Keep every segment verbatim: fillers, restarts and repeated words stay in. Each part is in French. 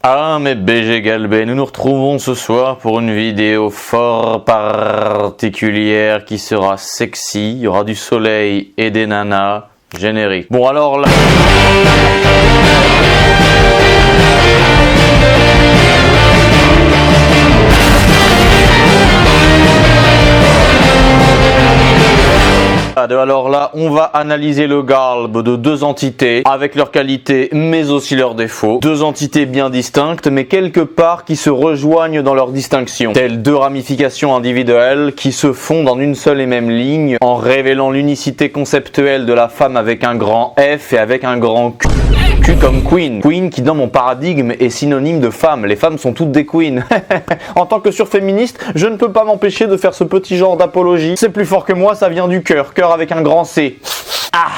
Ah mes B G Galbé, nous nous retrouvons ce soir pour une vidéo fort particulière qui sera sexy, il y aura du soleil et des nanas, générique. Bon alors là... Alors là, on va analyser le galbe de deux entités avec leurs qualités mais aussi leurs défauts. Deux entités bien distinctes mais quelque part qui se rejoignent dans leur distinction. Telles deux ramifications individuelles qui se fondent en une seule et même ligne en révélant l'unicité conceptuelle de la femme avec un grand F et avec un grand Q. Q comme queen. Queen qui dans mon paradigme est synonyme de femme. Les femmes sont toutes des queens. En tant que surféministe, je ne peux pas m'empêcher de faire ce petit genre d'apologie. C'est plus fort que moi, ça vient du cœur. Cœur avec un grand C. Ah.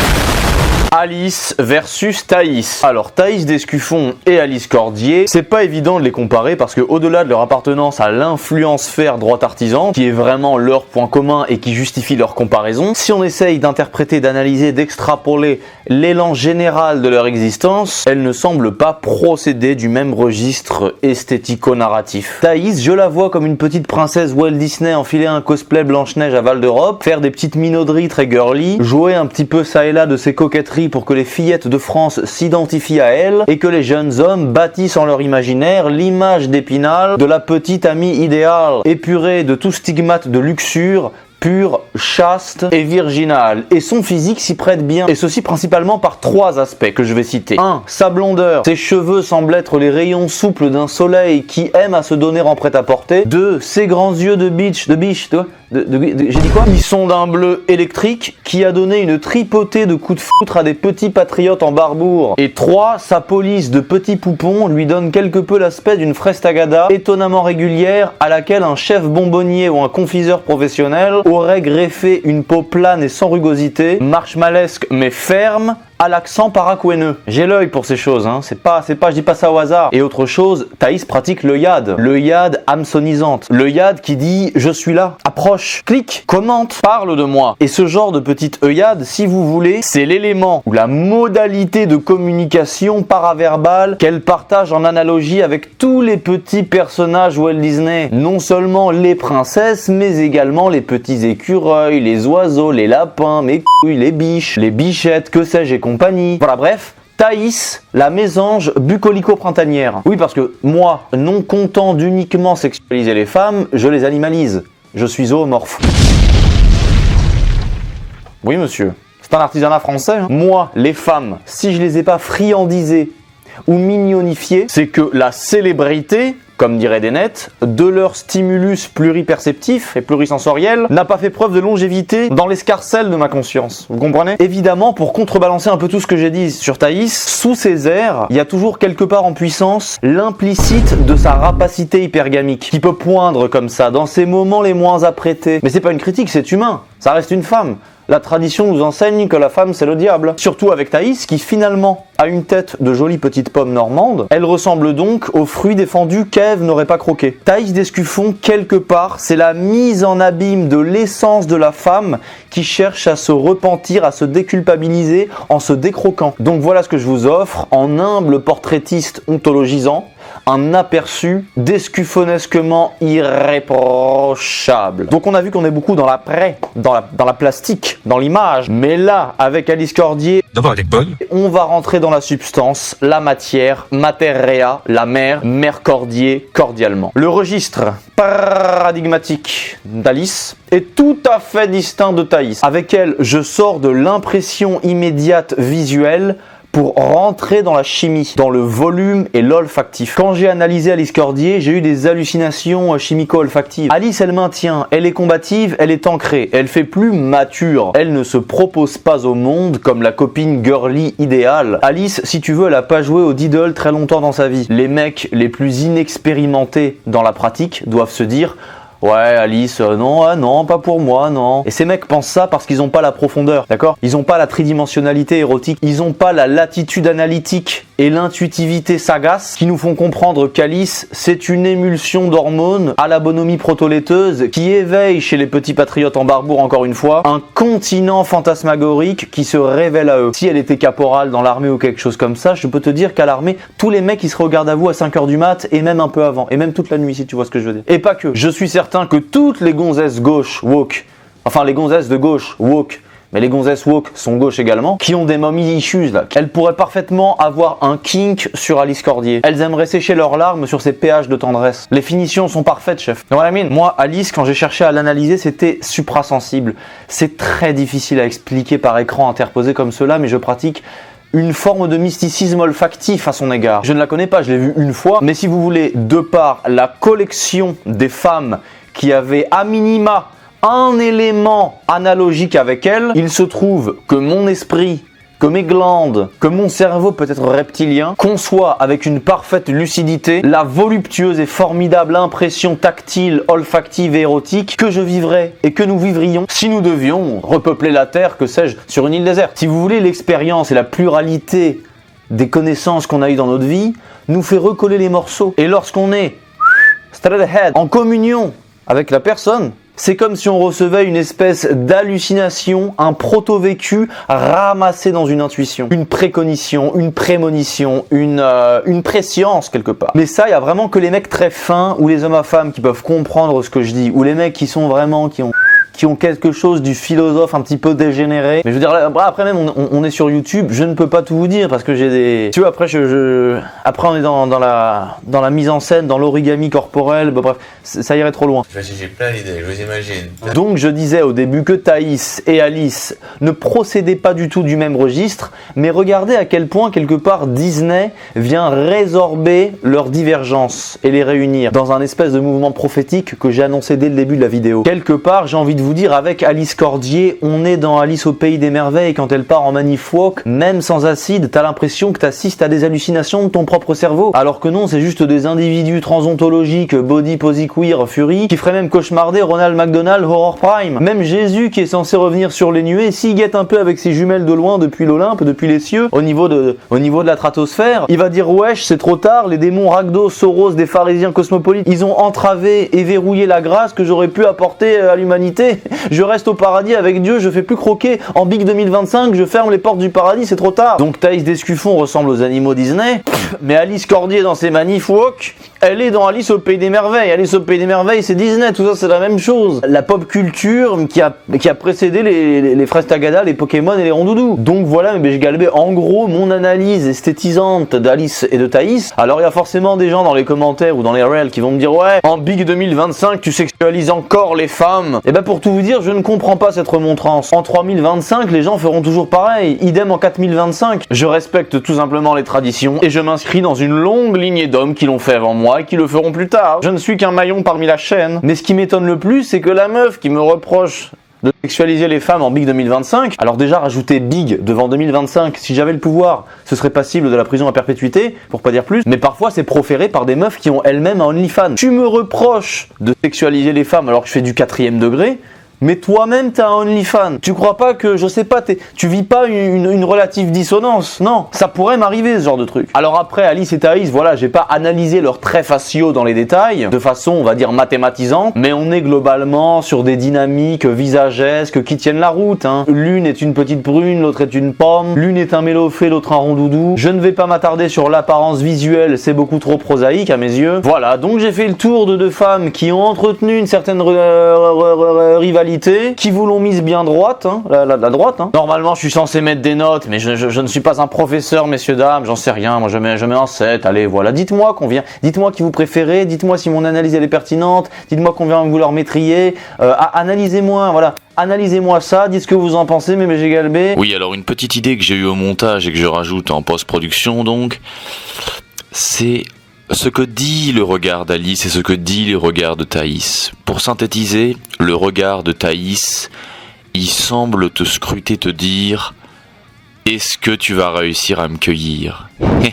Alice versus Thaïs. Alors Thaïs Descuffon et Alice Cordier, c'est pas évident de les comparer parce que au-delà de leur appartenance à l'influence faire droite artisan, qui est vraiment leur point commun et qui justifie leur comparaison, si on essaye d'interpréter, d'analyser, d'extrapoler l'élan général de leur existence, elles ne semblent pas procéder du même registre esthético-narratif. Thaïs, je la vois comme une petite princesse Walt Disney enfiler un cosplay Blanche-Neige à Val d'Europe, faire des petites minauderies très girly, jouer un petit peu ça et là de ses coquetteries pour que les fillettes de France s'identifient à elle et que les jeunes hommes bâtissent en leur imaginaire l'image d'Épinal de la petite amie idéale, épurée de tout stigmate de luxure, pure, chaste et virginale. Et son physique s'y prête bien. Et ceci principalement par trois aspects que je vais citer. un. Sa blondeur. Ses cheveux semblent être les rayons souples d'un soleil qui aime à se donner en prêt-à-porter. deux. Ses grands yeux de bitch, de biche, de, de, de, de, j'ai dit quoi? Ils sont d'un bleu électrique qui a donné une tripotée de coups de foutre à des petits patriotes en barbour. Et trois. Sa police de petits poupons lui donne quelque peu l'aspect d'une frestagada étonnamment régulière à laquelle un chef bonbonnier ou un confiseur professionnel aurait greffé une peau plane et sans rugosité, marshmallesque mais ferme, à l'accent paracouéneux. J'ai l'œil pour ces choses, hein. C'est pas, c'est pas, je dis pas ça au hasard. Et autre chose, Thaïs pratique le yad. Le yad hameçonnisante. Le yad qui dit, je suis là. Approche, clique, commente, parle de moi. Et ce genre de petite œillade, si vous voulez, c'est l'élément ou la modalité de communication paraverbale qu'elle partage en analogie avec tous les petits personnages Walt Disney. Non seulement les princesses, mais également les petits écureuils, les oiseaux, les lapins, mes couilles, les biches, les bichettes, que sais-je et compagnie. Voilà, bref, Thaïs, la mésange bucolico-printanière. Oui, parce que moi, non content d'uniquement sexualiser les femmes, je les animalise. Je suis zoomorphe. Oui, monsieur. C'est un artisanat français. Hein. Moi, les femmes, si je les ai pas friandisées ou mignonifiées, c'est que la célébrité, comme dirait des nets, de leur stimulus pluriperceptif et plurisensoriel n'a pas fait preuve de longévité dans l'escarcelle de ma conscience. Vous comprenez? Évidemment, pour contrebalancer un peu tout ce que j'ai dit sur Thaïs, sous ses airs, il y a toujours quelque part en puissance l'implicite de sa rapacité hypergamique, qui peut poindre comme ça, dans ses moments les moins apprêtés. Mais c'est pas une critique, c'est humain. Ça reste une femme. La tradition nous enseigne que la femme c'est le diable. Surtout avec Thaïs qui finalement a une tête de jolie petite pomme normande. Elle ressemble donc aux fruits défendus qu'Ève n'aurait pas croqué. Thaïs Descuffon, quelque part, c'est la mise en abîme de l'essence de la femme qui cherche à se repentir, à se déculpabiliser en se décroquant. Donc voilà ce que je vous offre en humble portraitiste ontologisant. Un aperçu descuffonesquement irréprochable. Donc on a vu qu'on est beaucoup dans l'après, dans la, dans la plastique, dans l'image. Mais là, avec Alice Cordier, d'abord elle est bonne. On va rentrer dans la substance, la matière, materia, la mère, mère Cordier, cordialement. Le registre paradigmatique d'Alice est tout à fait distinct de Thaïs. Avec elle, je sors de l'impression immédiate visuelle pour rentrer dans la chimie, dans le volume et l'olfactif. Quand j'ai analysé Alice Cordier, j'ai eu des hallucinations chimico-olfactives. Alice, elle maintient, elle est combative, elle est ancrée, elle fait plus mature. Elle ne se propose pas au monde comme la copine girly idéale. Alice, si tu veux, elle a pas joué au diddle très longtemps dans sa vie. Les mecs les plus inexpérimentés dans la pratique doivent se dire ouais, Alice, euh, non, ah, non, pas pour moi, non. Et ces mecs pensent ça parce qu'ils n'ont pas la profondeur, d'accord? Ils n'ont pas la tridimensionnalité érotique, ils n'ont pas la latitude analytique et l'intuitivité sagace qui nous font comprendre qu'Alice, c'est une émulsion d'hormones à la bonhomie proto-laiteuse qui éveille chez les petits patriotes en barbour, encore une fois, un continent fantasmagorique qui se révèle à eux. Si elle était caporale dans l'armée ou quelque chose comme ça, je peux te dire qu'à l'armée, tous les mecs ils se regardent à vous à cinq heures du mat et même un peu avant, et même toute la nuit si tu vois ce que je veux dire. Et pas que. Je suis certain que toutes les gonzesses gauche woke, enfin les gonzesses de gauche woke, mais les gonzesses woke sont gauches également, qui ont des mommy issues là. Elles pourraient parfaitement avoir un kink sur Alice Cordier. Elles aimeraient sécher leurs larmes sur ses péages de tendresse. Les finitions sont parfaites, chef. You know what I mean? Moi, Alice, quand j'ai cherché à l'analyser, c'était suprasensible. C'est très difficile à expliquer par écran interposé comme cela, mais je pratique une forme de mysticisme olfactif à son égard. Je ne la connais pas, je l'ai vue une fois, mais si vous voulez, de par la collection des femmes qui avaient à minima un élément analogique avec elle, il se trouve que mon esprit, que mes glandes, que mon cerveau peut-être reptilien conçoit avec une parfaite lucidité la voluptueuse et formidable impression tactile, olfactive et érotique que je vivrais et que nous vivrions si nous devions repeupler la Terre, que sais-je, sur une île déserte. Si vous voulez, l'expérience et la pluralité des connaissances qu'on a eues dans notre vie nous fait recoller les morceaux. Et lorsqu'on est straight ahead, en communion avec la personne, c'est comme si on recevait une espèce d'hallucination, un proto-vécu ramassé dans une intuition, une précognition, une prémonition, une, euh, une prescience quelque part. Mais ça, il y a vraiment que les mecs très fins ou les hommes à femmes qui peuvent comprendre ce que je dis, ou les mecs qui sont vraiment, qui ont... qui ont quelque chose du philosophe un petit peu dégénéré. Mais je veux dire, là, après même, on, on est sur YouTube, je ne peux pas tout vous dire parce que j'ai des... Tu vois, après, je, je... après on est dans, dans, la, dans la mise en scène, dans l'origami corporel, bah, bref, ça irait trop loin. J'ai plein d'idées, je vous imagine. Donc je disais au début que Thaïs et Alice ne procédaient pas du tout du même registre, mais regardez à quel point, quelque part, Disney vient résorber leurs divergences et les réunir dans un espèce de mouvement prophétique que j'ai annoncé dès le début de la vidéo. Quelque part, j'ai envie de vous dire, avec Alice Cordier, on est dans Alice au pays des merveilles. Quand elle part en manif walk, même sans acide, t'as l'impression que t'assistes à des hallucinations de ton propre cerveau. Alors que non, c'est juste des individus transontologiques, body, posy, queer, fury, qui feraient même cauchemarder Ronald McDonald, Horror Prime. Même Jésus, qui est censé revenir sur les nuées, s'il guette un peu avec ses jumelles de loin depuis l'Olympe, depuis les cieux, au niveau de, au niveau de la stratosphère, il va dire wesh, c'est trop tard, les démons Ragdos, Soros, des pharisiens cosmopolites, ils ont entravé et verrouillé la grâce que j'aurais pu apporter à l'humanité. Je reste au paradis avec Dieu, je fais plus croquer. En Big deux mille vingt-cinq, je ferme les portes du paradis, c'est trop tard. Donc Thaïs Descuffon ressemble aux animaux Disney, mais Alice Cordier dans ses manifs walk, elle est dans Alice au pays des merveilles. Alice au pays des merveilles, c'est Disney, tout ça c'est la même chose. La pop culture qui a, qui a précédé les, les, les fraises Tagada, les Pokémon et les rondoudous. Donc voilà, mais je galbais en gros mon analyse esthétisante d'Alice et de Thaïs. Alors il y a forcément des gens dans les commentaires ou dans les réels qui vont me dire ouais, en Big deux mille vingt-cinq, tu sexualises encore les femmes. Et ben pour tout vous dire, je ne comprends pas cette remontrance. En trois mille vingt-cinq, les gens feront toujours pareil. Idem en quatre mille vingt-cinq. Je respecte tout simplement les traditions et je m'inscris dans une longue lignée d'hommes qui l'ont fait avant moi et qui le feront plus tard. Je ne suis qu'un maillon parmi la chaîne. Mais ce qui m'étonne le plus, c'est que la meuf qui me reproche de sexualiser les femmes en Big deux mille vingt-cinq, alors déjà rajouter Big devant deux mille vingt-cinq, si j'avais le pouvoir, ce serait passible de la prison à perpétuité, pour pas dire plus, mais parfois c'est proféré par des meufs qui ont elles-mêmes un OnlyFans. Tu me reproches de sexualiser les femmes alors que je fais du quatrième degré, mais toi-même t'as un OnlyFans. Tu crois pas que, je sais pas, tu vis pas une, une relative dissonance? Non, ça pourrait m'arriver ce genre de truc. Alors après, Alice et Thaïs, voilà, j'ai pas analysé leurs traits faciaux dans les détails, de façon, on va dire, mathématisante, mais on est globalement sur des dynamiques visagesques qui tiennent la route, hein. L'une est une petite brune, l'autre est une pomme, l'une est un mélophée, l'autre un rondoudou. Je ne vais pas m'attarder sur l'apparence visuelle, c'est beaucoup trop prosaïque à mes yeux. Voilà, donc j'ai fait le tour de deux femmes qui ont entretenu une certaine rivalité, qui vous l'ont mise bien droite, hein, la, la, la droite. Hein. Normalement, je suis censé mettre des notes, mais je, je, je ne suis pas un professeur, messieurs, dames, j'en sais rien. Moi, je mets, je mets un sept, allez, voilà. Dites-moi combien, dites-moi qui vous préférez, dites-moi si mon analyse elle est pertinente, dites-moi combien vous leur mettriez. Euh, analysez-moi, voilà. Analysez-moi ça, dites ce que vous en pensez, mais j'ai galbé. Oui, alors une petite idée que j'ai eue au montage et que je rajoute en post-production, donc, c'est ce que dit le regard d'Alice et ce que dit le regard de Thaïs. Pour synthétiser, le regard de Thaïs, il semble te scruter, te dire « Est-ce que tu vas réussir à me cueillir ?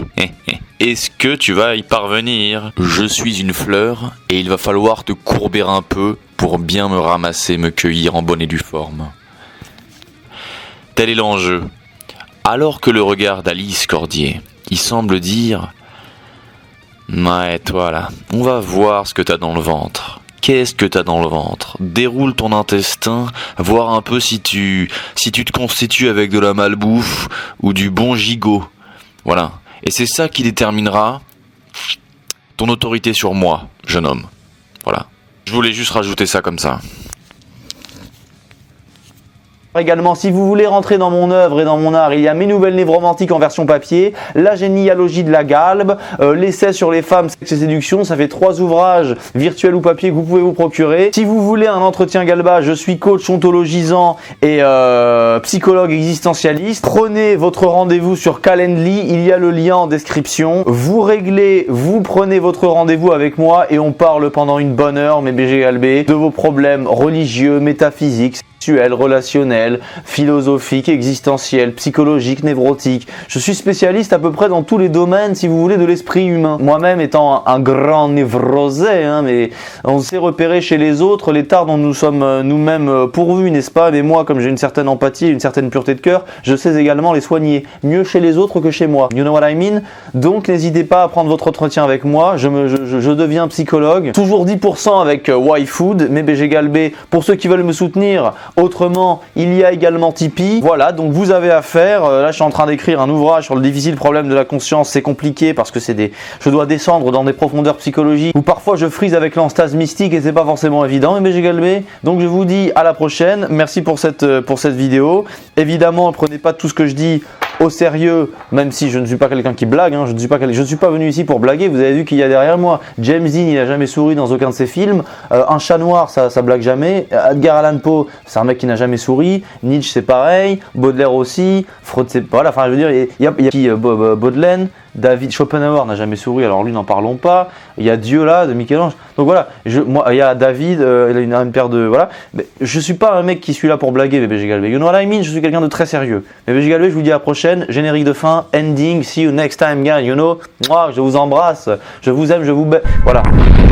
Est-ce que tu vas y parvenir ? Je suis une fleur et il va falloir te courber un peu pour bien me ramasser, me cueillir en bonne et due forme. » Tel est l'enjeu. Alors que le regard d'Alice Cordier il semble dire « Ouais, toi là, on va voir ce que t'as dans le ventre. Qu'est-ce que t'as dans le ventre? Déroule ton intestin, voir un peu si tu, si tu te constitues avec de la malbouffe ou du bon gigot. » Voilà. Et c'est ça qui déterminera ton autorité sur moi, jeune homme. Voilà. Je voulais juste rajouter ça comme ça. Également, si vous voulez rentrer dans mon œuvre et dans mon art, il y a mes nouvelles névromantiques en version papier, la généalogie de la galbe, euh, l'essai sur les femmes, sexe et séduction, ça fait trois ouvrages virtuels ou papier que vous pouvez vous procurer. Si vous voulez un entretien galba, je suis coach ontologisant et euh, psychologue existentialiste. Prenez votre rendez-vous sur Calendly, il y a le lien en description. Vous réglez, vous prenez votre rendez-vous avec moi et on parle pendant une bonne heure, mes B G galbés, de vos problèmes religieux, métaphysiques, sexuels, relationnels, philosophiques, existentiels, psychologiques, névrotiques. Je suis spécialiste à peu près dans tous les domaines, si vous voulez, de l'esprit humain. Moi-même étant un, un grand névrosé, hein, mais on sait repérer chez les autres les tares dont nous sommes euh, nous-mêmes euh, pourvus, n'est-ce pas? Mais moi, comme j'ai une certaine empathie, une certaine pureté de cœur, je sais également les soigner. Mieux chez les autres que chez moi. You know what I mean? Donc n'hésitez pas à prendre votre entretien avec moi. Je, me, je, je, je deviens psychologue. Toujours dix pour cent avec euh, YFood, mes B G galbés. Pour ceux qui veulent me soutenir, autrement, il y a également Tipeee. Voilà, donc vous avez à faire. Euh, là, je suis en train d'écrire un ouvrage sur le difficile problème de la conscience. C'est compliqué parce que c'est des, je dois descendre dans des profondeurs psychologiques où parfois je frise avec l'enstase mystique et c'est pas forcément évident. Mais j'ai galbé. Donc je vous dis à la prochaine. Merci pour cette pour cette vidéo. Évidemment, ne prenez pas tout ce que je dis au sérieux, même si je ne suis pas quelqu'un qui blague. Hein, je ne suis pas je ne suis pas venu ici pour blaguer. Vous avez vu qu'il y a derrière moi James Dean. Il a jamais souri dans aucun de ses films. Euh, un chat noir, ça ça blague jamais. Edgar Allan Poe, c'est un mec qui n'a jamais souri. Nietzsche, c'est pareil. Baudelaire aussi. Freud, c'est voilà. Enfin, je veux dire, il y a, il y a qui, euh, Baudelaire. David Schopenhauer n'a jamais souri, alors lui n'en parlons pas. Il y a Dieu là de Michel-Ange. Donc voilà, je, moi il y a David, euh, il a une, une paire de voilà. Mais je suis pas un mec qui suis là pour blaguer, B B G Galbé. You know what I mean? Je suis quelqu'un de très sérieux. B B G Galbé, je vous dis à la prochaine. Générique de fin, ending. See you next time, guys. You know, moi je vous embrasse, je vous aime, je vous baise. Voilà.